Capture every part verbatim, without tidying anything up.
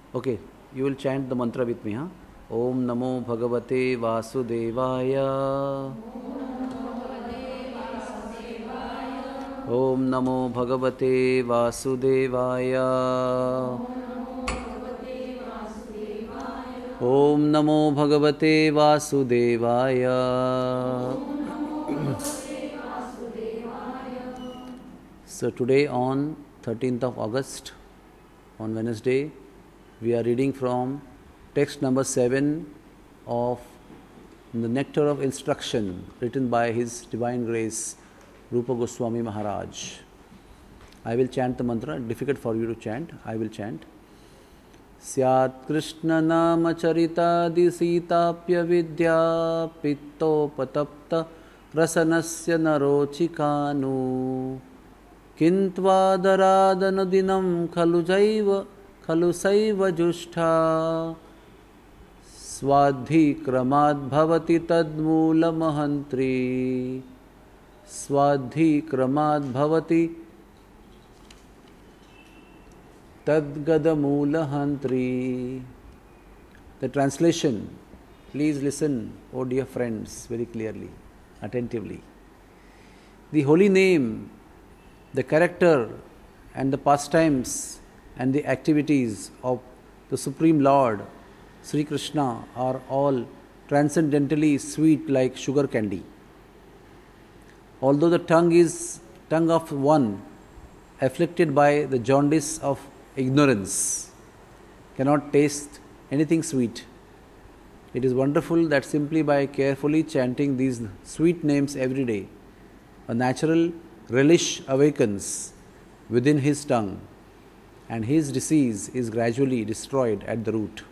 Okay, you will chant the mantra with me, huh? Om Namo Bhagavate Vasudevaya. Om Namo Bhagavate Vasudevaya. Om Namo Bhagavate Vasudevaya. So today on thirteenth of August, on Wednesday, we are reading from text number seven of the Nectar of Instruction, written by His Divine Grace Rupa Goswami Maharaj. I will chant the mantra, difficult for you to chant, I will chant. Syat Krishna Nama Charitadi Sitapya Vidya Pitto Patapta Rasanasya Narochikanu Kintvadaradhanudinam Khalu Jaiva Khalu Saiva Jushtha Swadhi Kramad Bhavati Tadmula Mahantri Swadhi Kramad Bhavati Tadgadamula Hantri. The translation, please listen, oh dear friends, very clearly, attentively. The holy name, the character and the pastimes and the activities of the Supreme Lord, Sri Krishna, are all transcendently sweet like sugar candy. Although the tongue is tongue of one afflicted by the jaundice of ignorance cannot taste anything sweet, it is wonderful that simply by carefully chanting these sweet names every day, a natural relish awakens within his tongue and his disease is gradually destroyed at the root.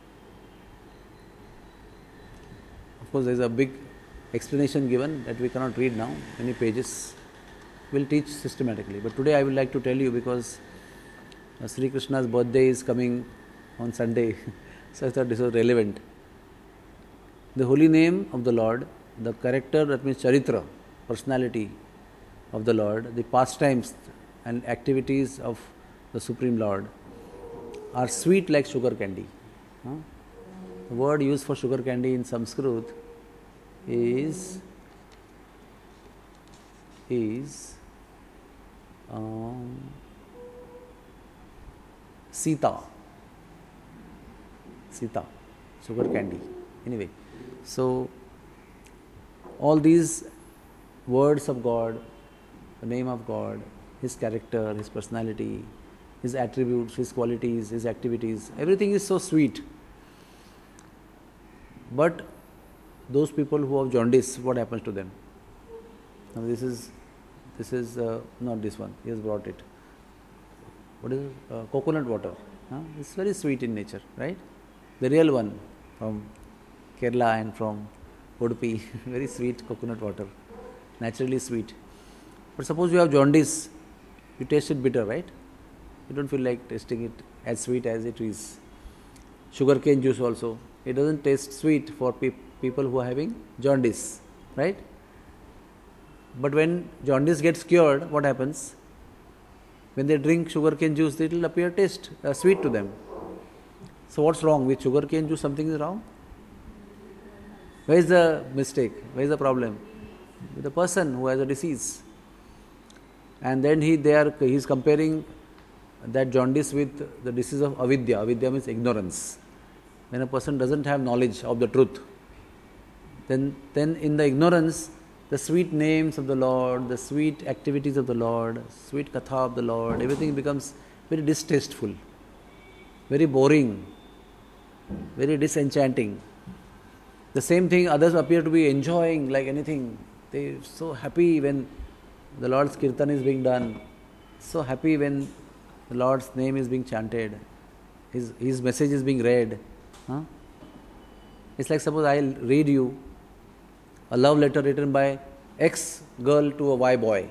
Of course, there is a big explanation given that we cannot read now, many pages. We will teach systematically. But today I would like to tell you, because uh, Sri Krishna's birthday is coming on Sunday, so I thought this was relevant. The holy name of the Lord, the character, that means charitra, personality of the Lord, the pastimes and activities of the Supreme Lord are sweet like sugar candy. Huh? The word used for sugar candy in Sanskrit is is um, Sita. Sita, sugar candy. Anyway, so all these words of God, the name of God, His character, His personality, His attributes, His qualities, His activities, everything is so sweet. But those people who have jaundice, what happens to them? Now this is, this is uh, not this one, he has brought it. What is it? Uh, coconut water. Huh? It's very sweet in nature, right? The real one from Kerala and from Udupi, very sweet coconut water, naturally sweet. But suppose you have jaundice, you taste it bitter, right? You don't feel like tasting it as sweet as it is. Sugarcane juice also, it doesn't taste sweet for pe- people who are having jaundice, right? But when jaundice gets cured, what happens? When they drink sugarcane juice, it will appear taste uh, sweet to them. So what's wrong with sugarcane juice? Something is wrong. Where is the mistake? Where is the problem? With the person who has a disease. And then he they are he is comparing that jaundice with the disease of avidya. Avidya means ignorance. When a person doesn't have knowledge of the truth, then then in the ignorance, the sweet names of the Lord, the sweet activities of the Lord, sweet katha of the Lord, everything becomes very distasteful, very boring, very disenchanting. The same thing others appear to be enjoying like anything. They are so happy when the Lord's kirtan is being done, so happy when the Lord's name is being chanted, His, his message is being read. Huh? It's like suppose I read you a love letter written by X girl to a Y boy.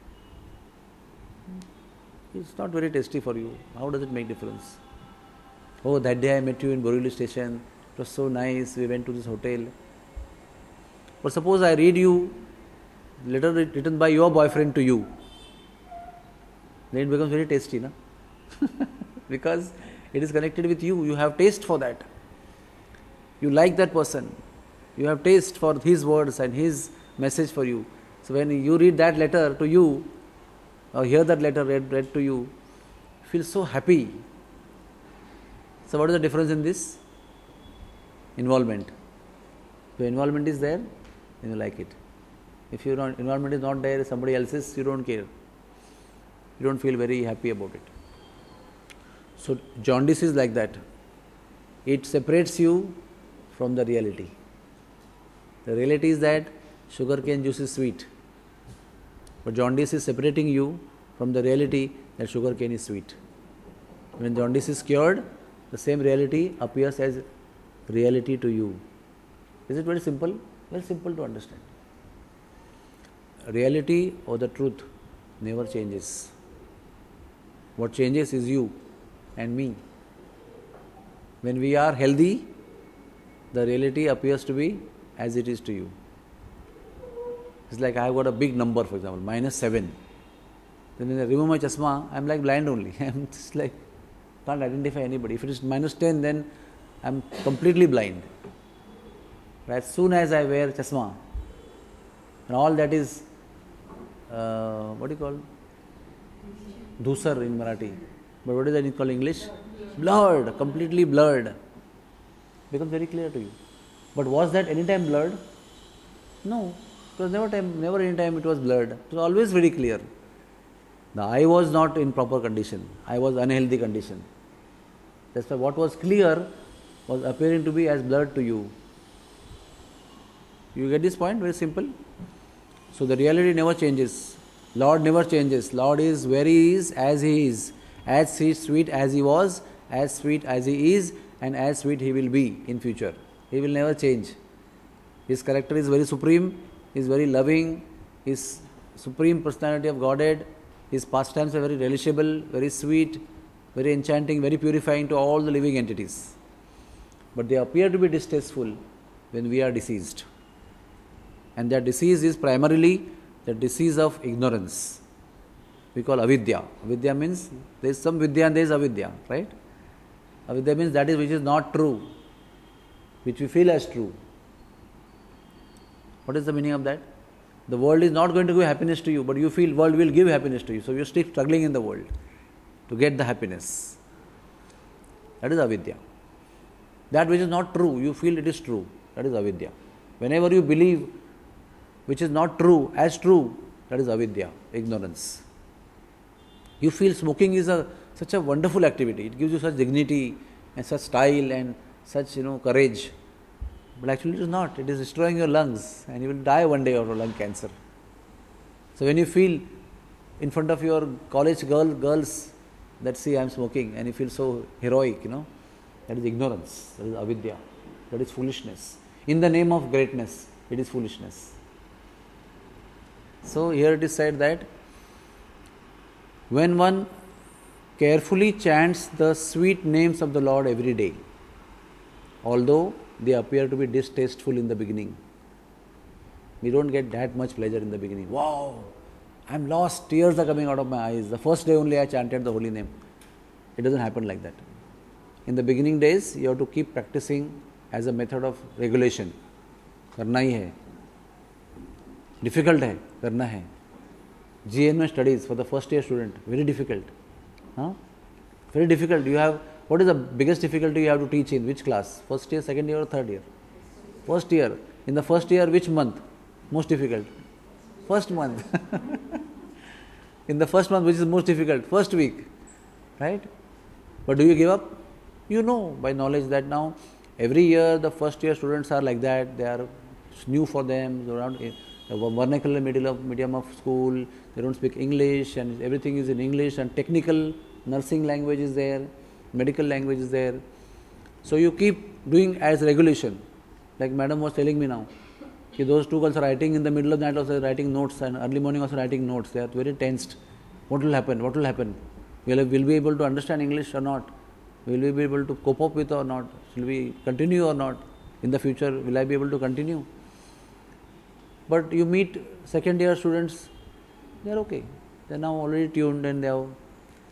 It's not very tasty for you. How does it make difference? Oh, that day I met you in Borivali station. It was so nice. We went to this hotel. But suppose I read you letter written by your boyfriend to you. Then it becomes very tasty, na? Because It is connected with you. You have taste for that. You like that person. You have taste for his words and his message for you. So when you read that letter to you, or hear that letter read, read to you, you feel so happy. So what is the difference in this? Involvement. If involvement is there, then you like it. If your involvement is not there, somebody else's, you don't care. You don't feel very happy about it. So jaundice is like that. It separates you from the reality. The reality is that sugarcane juice is sweet. But jaundice is separating you from the reality that sugarcane is sweet. When jaundice is cured, the same reality appears as reality to you. Is it very simple? Very simple to understand. Reality or the truth never changes. What changes is you and me. When we are healthy, the reality appears to be as it is to you. It's like I have got a big number, for example, minus seven. Then when I remove my chashma, I am like blind only. I am just like, can't identify anybody. If it is minus ten, then I am completely blind. But as soon as I wear chashma, and all that is, uh, what do you call? Dhusar in Marathi. But what is that called in English? Blurred, completely blurred. Becomes very clear to you. But was that any time blurred? No. It was never time, never any time it was blurred. It was always very clear. The eye was not in proper condition. I was unhealthy condition. That's why what was clear was appearing to be as blurred to you. You get this point? Very simple. So the reality never changes. Lord never changes. Lord is where He is, as He is. As sweet as He was, as sweet as He is, and as sweet He will be in future. He will never change. His character is very supreme. He is very loving. His supreme personality of Godhead. His pastimes are very relishable, very sweet, very enchanting, very purifying to all the living entities. But they appear to be distasteful when we are deceased. And that disease is primarily the disease of ignorance. We call avidya. Avidya means there is some vidya and there is avidya, right? Avidya means that is which is not true, which we feel as true. What is the meaning of that? The world is not going to give happiness to you, but you feel world will give happiness to you. So you are still struggling in the world to get the happiness. That is avidya. That which is not true, you feel it is true. That is avidya. Whenever you believe which is not true as true, that is avidya, ignorance. You feel smoking is a such a wonderful activity. It gives you such dignity and such style and such, you know, courage. But actually it is not. It is destroying your lungs and you will die one day of lung cancer. So when you feel in front of your college girl, girls that see I am smoking and you feel so heroic, you know, that is ignorance, that is avidya, that is foolishness. In the name of greatness, it is foolishness. So here it is said that when one carefully chants the sweet names of the Lord every day, although they appear to be distasteful in the beginning, we don't get that much pleasure in the beginning. Wow, I am lost, tears are coming out of my eyes. The first day only I chanted the holy name. It doesn't happen like that. In the beginning days, you have to keep practicing as a method of regulation. करना ही है, difficult है, करना है. G N M studies for the first year student, very difficult. Huh? Very difficult. You have, what is the biggest difficulty you have to teach in which class? First year, second year or third year? First year. In the first year, which month? Most difficult. First month. In the first month, which is most difficult? First week. Right? But do you give up? You know by knowledge that now every year the first year students are like that. They are new for them. They are not a vernacular medium of, medium of school. They don't speak English and everything is in English, and technical nursing language is there, medical language is there. So you keep doing as regulation. Like madam was telling me now, कि those two girls are writing in the middle of the night also writing notes and early morning also writing notes. They are very tensed. What will happen? What will happen? Will we be able to understand English or not? Will we be able to cope up with or not? Will we continue or not? In the future, will I be able to continue? But you meet second year students, they are okay. They are now already tuned and they have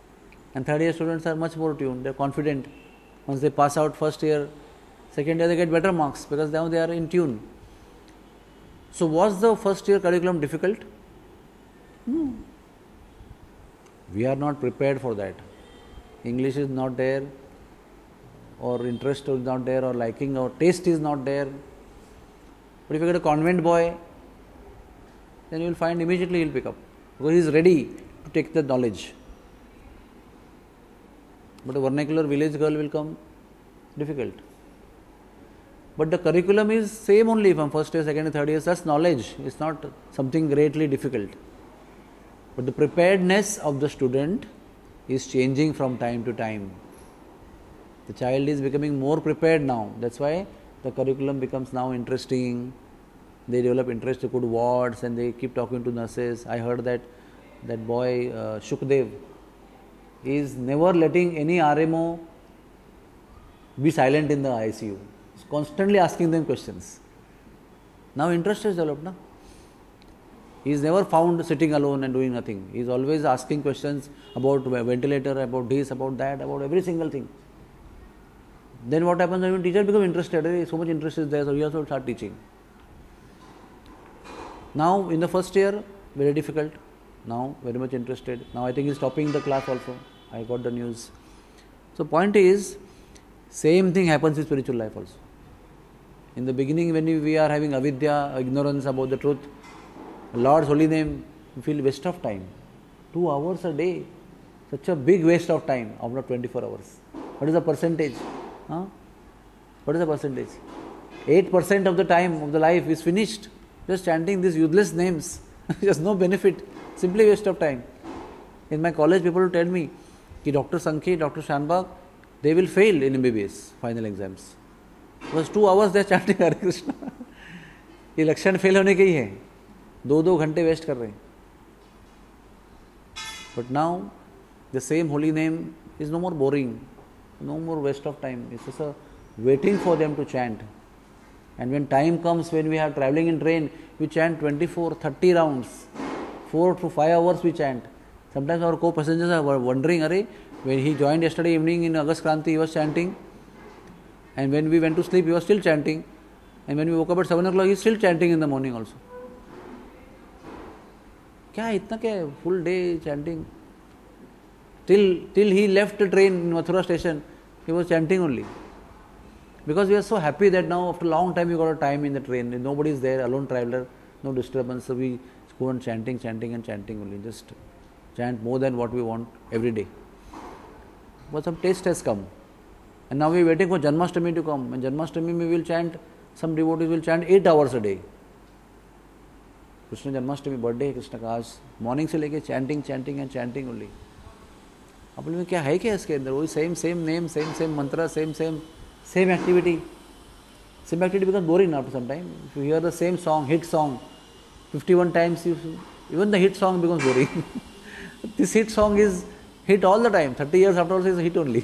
And third year students are much more tuned, they are confident. Once they pass out first year, second year they get better marks because now they are in tune. So was the first year curriculum difficult? No. We are not prepared for that. English is not there, or interest is not there, or liking or taste is not there. But if you get a convent boy, then you will find immediately he will pick up, because he is ready to take the knowledge. But a vernacular village girl will come difficult. But the curriculum is same only from first year, second year, third year. That's knowledge. It's not something greatly difficult. But the preparedness of the student is changing from time to time. The child is becoming more prepared now. That's why the curriculum becomes now interesting. They develop interest to good wards and they keep talking to nurses. I heard that that boy uh, Shukdev is never letting any R M O be silent in the I C U. He's constantly asking them questions. Now interest has developed. Na? He is never found sitting alone and doing nothing. He is always asking questions about ventilator, about this, about that, about every single thing. Then what happens when teacher becomes interested? Hey, so much interest is there, so he also start teaching. Now in the first year, very difficult. Now very much interested. Now I think he is topping the class also. I got the news. So point is, same thing happens in spiritual life also. In the beginning, when we are having avidya, ignorance about the truth, Lord's holy name, we feel waste of time. Two hours a day, such a big waste of time out of twenty-four hours. What is the percentage? Huh? What is the percentage? eight percent of the time of the life is finished just chanting these useless names. There's no benefit, simply waste of time. In my college, people will tell me, कि Doctor Sankhi, Doctor Shanbag, they will fail in M B B S final exams. Because two hours they are chanting Hare Krishna. ये लक्षण fail होने के ही है. दो दो घंटे waste कर रहे हैं. But now the same holy name is no more boring, no more waste of time. It's just a waiting for them to chant. And when time comes, when we are traveling in train, we chant twenty-four, thirty rounds. Four to five hours we chant. Sometimes our co-passengers are wondering, Arey, when he joined yesterday evening in August Kranti, he was chanting. And when we went to sleep, he was still chanting. And when we woke up at seven o'clock, he is still chanting in the morning also. क्या इतना क्या full day chanting? Till till he left the train in Mathura station, he was chanting only. Because we are so happy that now after a long time we got a time in the train. Nobody is there, alone traveler, no disturbance. So we go on chanting, chanting and chanting only. Just chant more than what we want every day. But some taste has come. And now we are waiting for Janmashtami to come. And Janmashtami we will chant, some devotees will chant eight hours a day. Krishna Janmashtami birthday है कृष्ण का आज morning से लेके chanting chanting and chanting only. अब में क्या है क्या इसके अंदर? वही same same name, same same mantra, same same same activity. Same activity becomes boring after some time. If you hear the same song, hit song fifty-one times, even the hit song becomes boring. This hit song is hit all the time. thirty years after all, it's a hit only.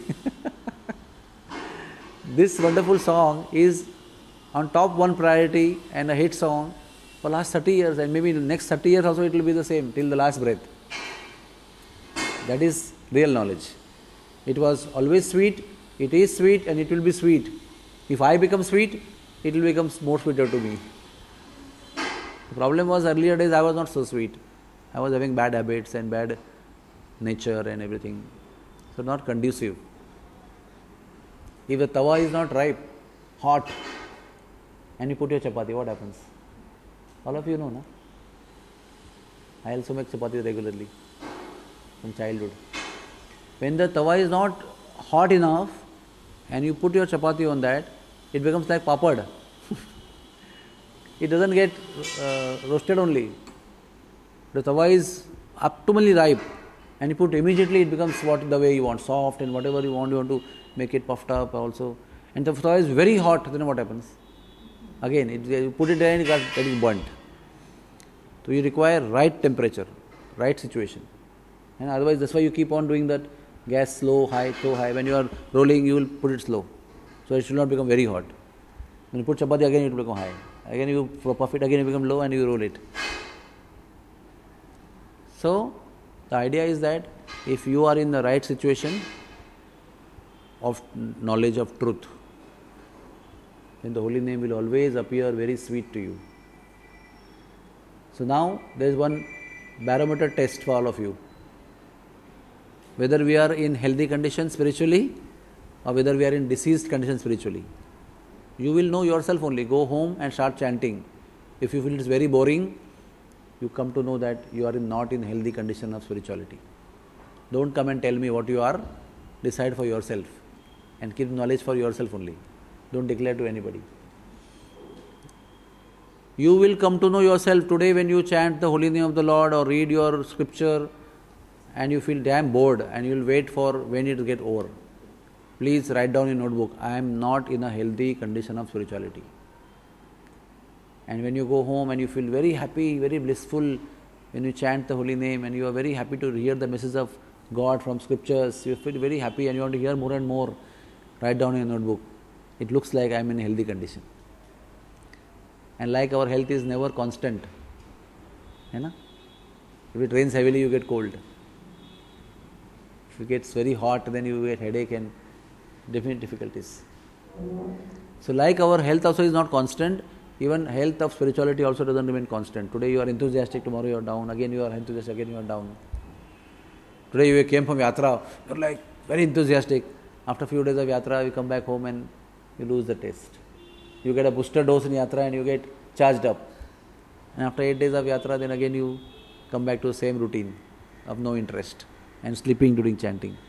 This wonderful song is on top one priority and a hit song for last thirty years, and maybe next thirty years also it will be the same till the last breath. That is real knowledge. It was always sweet, it is sweet, and it will be sweet. If I become sweet, it will become more sweeter to me. The problem was earlier days I was not so sweet. I was having bad habits and bad nature and everything. So not conducive. If the tawa is not ripe, hot, and you put your chapati, what happens? All of you know, no? I also make chapati regularly from childhood. When the tawa is not hot enough and you put your chapati on that, it becomes like papad. It doesn't get uh, roasted only. The tawa is optimally ripe and you put immediately, it becomes what the way you want, soft, and whatever you want, you want to make it puffed up also. And the tawa is very hot, then what happens? Again, it, you put it there and it got getting burnt. So you require right temperature, right situation. And otherwise, that's why you keep on doing that gas slow, high, slow, high. When you are rolling, you will put it slow. So it should not become very hot. When you put chapati, again it will become high. Again you puff it, again it become low and you roll it. So, The idea is that if you are in the right situation of knowledge of truth, then the holy name will always appear very sweet to you. So now there is one barometer test for all of you. Whether we are in healthy condition spiritually or whether we are in diseased condition spiritually. You will know yourself only. Go home and start chanting. If you feel it is very boring, you come to know that you are in not in healthy condition of spirituality. Don't come and tell me what you are. Decide for yourself and keep knowledge for yourself only. Don't declare to anybody. You will come to know yourself today when you chant the holy name of the Lord or read your scripture and you feel damn bored and you will wait for when it will get over. Please write down in notebook, I am not in a healthy condition of spirituality. And when you go home and you feel very happy, very blissful, when you chant the holy name and you are very happy to hear the message of God from scriptures, you feel very happy and you want to hear more and more, write down in your notebook. It looks like I am in a healthy condition. And like our health is never constant. You know? If it rains heavily, you get cold. If it gets very hot, then you get headache and definite difficulties. So like our health also is not constant, even health of spirituality also doesn't remain constant. Today you are enthusiastic, tomorrow you are down, again you are enthusiastic, again you are down. Today you came from yatra, you are like very enthusiastic. After a few days of yatra, you come back home and you lose the taste. You get a booster dose in yatra and you get charged up. And after eight days of yatra, then again you come back to the same routine of no interest and sleeping during chanting.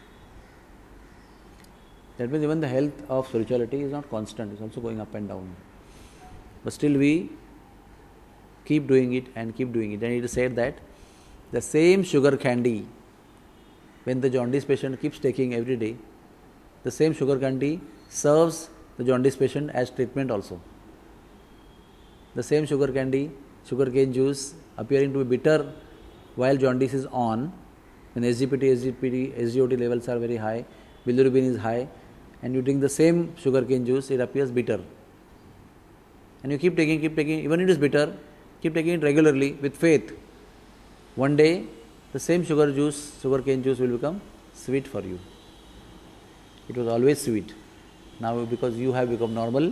That means even the health of spirituality is not constant, it's also going up and down. But still we keep doing it and keep doing it. And it is said that the same sugar candy, when the jaundice patient keeps taking every day, the same sugar candy serves the jaundice patient as treatment also. The same sugar candy, sugar cane juice appearing to be bitter while jaundice is on, when S G P T, S G P T, S G O T levels are very high, bilirubin is high, and you drink the same sugar cane juice, it appears bitter. And you keep taking, keep taking, even it is bitter, keep taking it regularly with faith. One day, the same sugar juice, sugar cane juice will become sweet for you. It was always sweet. Now because you have become normal,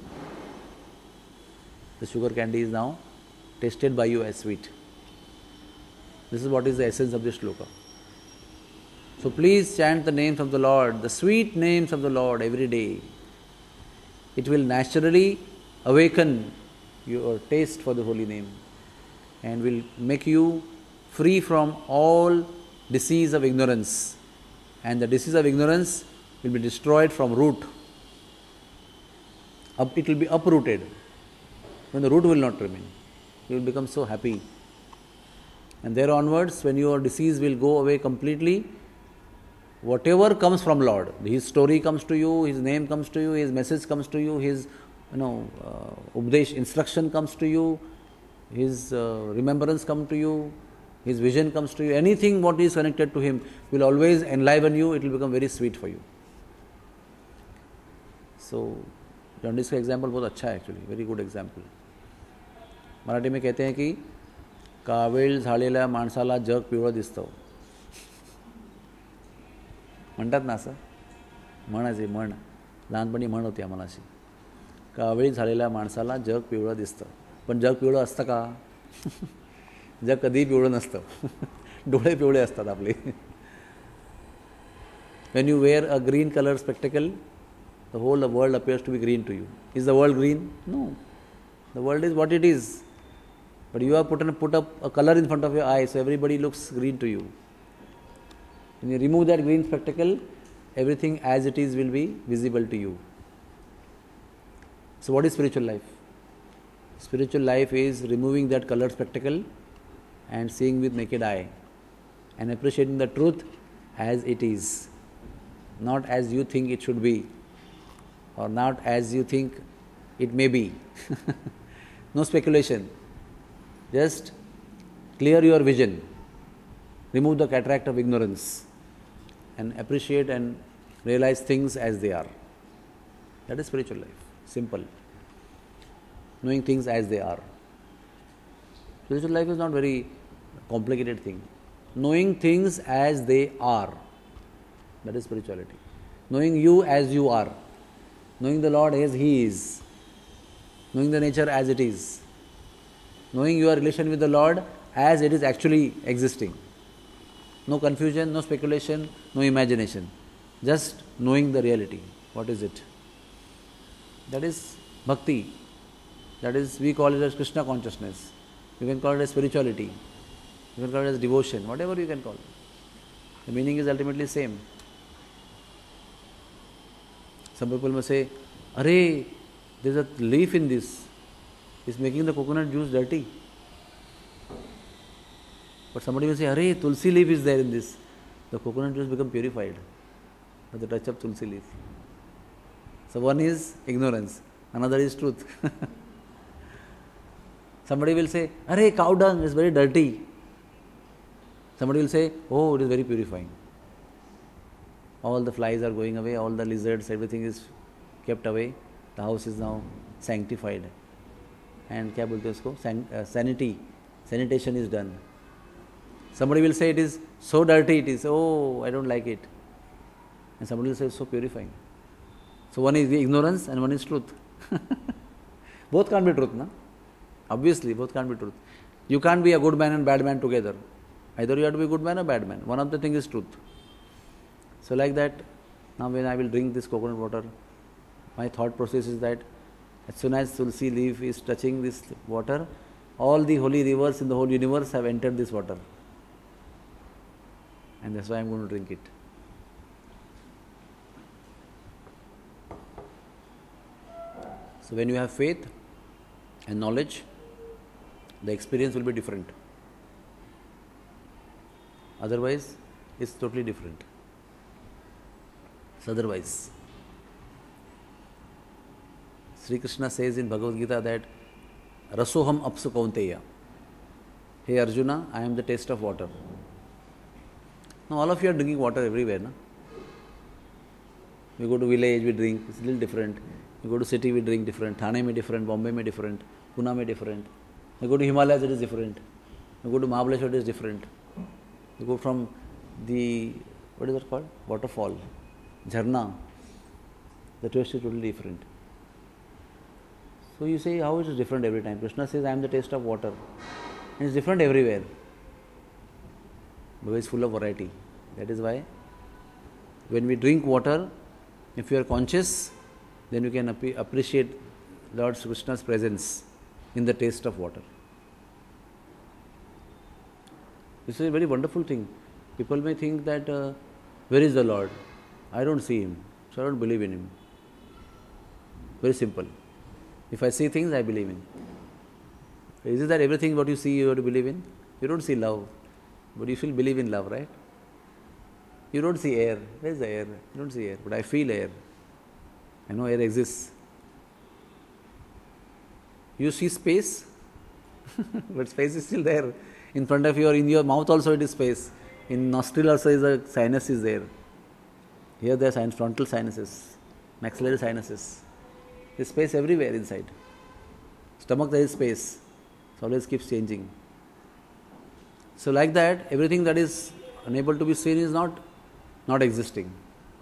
the sugar candy is now tasted by you as sweet. This is what is the essence of this shloka. So please chant the names of the Lord, the sweet names of the Lord every day. It will naturally awaken your taste for the holy name and will make you free from all disease of ignorance. And the disease of ignorance will be destroyed from root. Up, it will be uprooted. When the root will not remain, you will become so happy. And there onwards, when your disease will go away completely, whatever comes from Lord, His story comes to you, His name comes to you, His message comes to you, His you know, uh, Updesh instruction comes to you, His uh, remembrance comes to you, His vision comes to you, anything what is connected to Him will always enliven you, it will become very sweet for you. So, jaundice का example बहुत अच्छा है actually, very good example. Marathi में कहते हैं कि कावीळ झालेल्या माणसाला जग पिवळं दिसतं. म्हणतात ना असं, म्हणायची म्हण, लहानपणी म्हण होती आम्हाला अशी, कावीळ झालेल्या माणसाला जग पिवळं दिसतं. पण जग पिवळं असतं का? जग कधीही पिवळं नसतं. डोळे पिवळे असतात आपले. When you wear a green color spectacle, the whole world appears to be green to you. Is the world green? No. The world is what it is. But you have put, an, put up a color in front of your eye, so everybody looks green to you. When you remove that green spectacle, everything as it is will be visible to you. So what is spiritual life? Spiritual life is removing that colored spectacle and seeing with naked eye and appreciating the truth as it is, not as you think it should be or not as you think it may be. No speculation. Just clear your vision, remove the cataract of ignorance and appreciate and realize things as they are. That is spiritual life. Simple. Knowing things as they are. Spiritual life is not very complicated thing. knowing things as they are. That is spirituality. Knowing you as you are. Knowing the Lord as He is. Knowing the nature as it is. Knowing your relation with the Lord as it is actually existing. No confusion, no speculation, no imagination. Just knowing the reality. What is it? That is bhakti. That is, we call it as Krishna consciousness. You can call it as spirituality. You can call it as devotion. Whatever you can call it. The meaning is ultimately same. Some people may say, Arey, there is a leaf in this. It's making the coconut juice dirty. But somebody may say, Arey, tulsi leaf is there in this. The coconut juice become purified by the touch of tulsi leaf. So one is ignorance, another is truth. Somebody will say, Arey, cow dung is very dirty. Somebody will say, oh, it is very purifying. All the flies are going away, all the lizards, everything is kept away. The house is now sanctified. And kya bolte usko? San, uh, sanity, sanitation is done. Somebody will say it is so dirty, it is, oh, I don't like it. And somebody will say it's so purifying. So one is ignorance and one is truth. Both can't be truth, na? Obviously, both can't be truth. You can't be a good man and bad man together. Either you have to be a good man or bad man. One of the things is truth. So like that, now when I will drink this coconut water, my thought process is that as soon as tulsi leaf is touching this water, all the holy rivers in the whole universe have entered this water. And that's why I am going to drink it. So when you have faith and knowledge, the experience will be different. Otherwise, it's totally different. So otherwise, Sri Krishna says in Bhagavad Gita that Rasoham apsu kaunteya. Hey Arjuna, I am the taste of water. Now all of you are drinking water everywhere, no? We go to village, we drink, it's a little different. We go to city, we drink different. Thane may different, Bombay may different, Pune may different. We go to Himalayas, it is different. We go to Mahabaleshwar, it is different. We go from the, what is that called? Waterfall, Jharna. The taste is totally different. So you say, how is it different every time? Krishna says, I am the taste of water. And it's different everywhere. Because it's full of variety. That is why when we drink water, if you are conscious, then you can ap- appreciate Lord Krishna's presence in the taste of water. This is a very wonderful thing. People may think that, uh, where is the Lord? I don't see Him, so I don't believe in Him. Very simple. If I see things, I believe in. Is it that everything what you see you have to believe in? You don't see love, but you still believe in love, right? You don't see air. Where is the air? You don't see air, but I feel air. I know air exists. You see space, but space is still there. In front of you or in your mouth also it is space. In nostril also is a sinus is there. Here there are frontal sinuses, maxillary sinuses. There is space everywhere inside. Stomach there is space. It always keeps changing. So like that, everything that is unable to be seen is not not existing.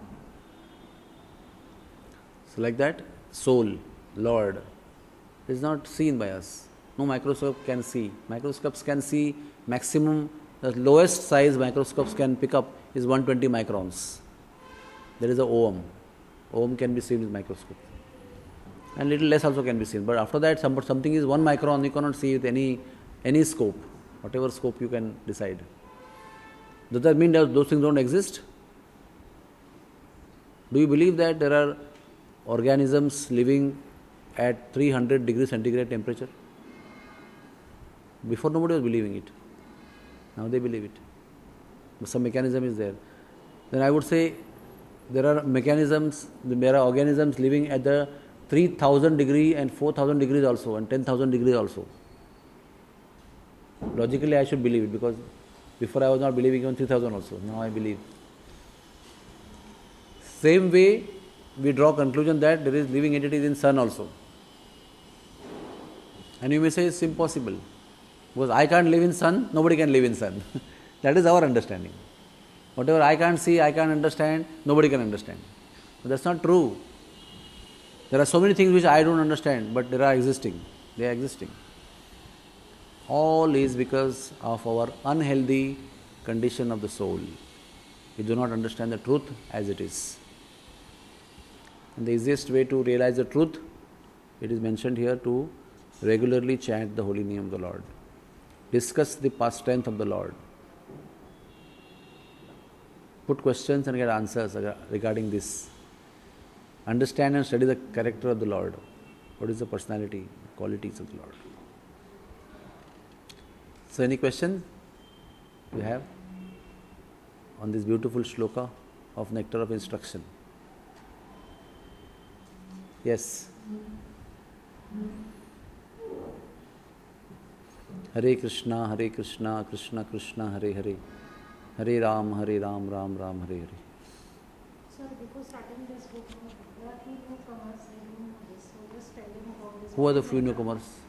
So like that, soul, Lord, is not seen by us. No microscope can see. Microscopes can see maximum, the lowest size microscopes can pick up is one hundred twenty microns. There is a ohm. Ohm can be seen with microscope. And little less also can be seen. But after that, some, something is one micron, you cannot see with any any scope, whatever scope you can decide. Does that mean that those things don't exist? Do you believe that there are organisms living at three hundred degrees centigrade temperature? Before nobody was believing it. Now they believe it. But some mechanism is there. Then I would say there are mechanisms, there are organisms living at the three thousand degree and four thousand degrees also and ten thousand degrees also. Logically I should believe it because before I was not believing even three thousand also. Now I believe. Same way we draw conclusion that there is living entities in sun also. And you may say it's impossible. Because I can't live in sun, nobody can live in sun. That is our understanding. Whatever I can't see, I can't understand, nobody can understand. But that's not true. There are so many things which I don't understand, but they are existing. They are existing. All is because of our unhealthy condition of the soul. We do not understand the truth as it is. And the easiest way to realize the truth, it is mentioned here, to regularly chant the holy name of the Lord. Discuss the past strength of the Lord. Put questions and get answers regarding this. Understand and study the character of the Lord. What is the personality, qualities of the Lord? So, any question you have on this beautiful shloka of Nectar of Instruction? Yes. Hare Krishna, Hare Krishna, Krishna Krishna, Hare Hare, Hare Ram, Hare Ram, Ram Ram, Hare Hare. Sir, before starting this book, there are few newcomers, they don't know this, so just tell them about this. Who are the few newcomers?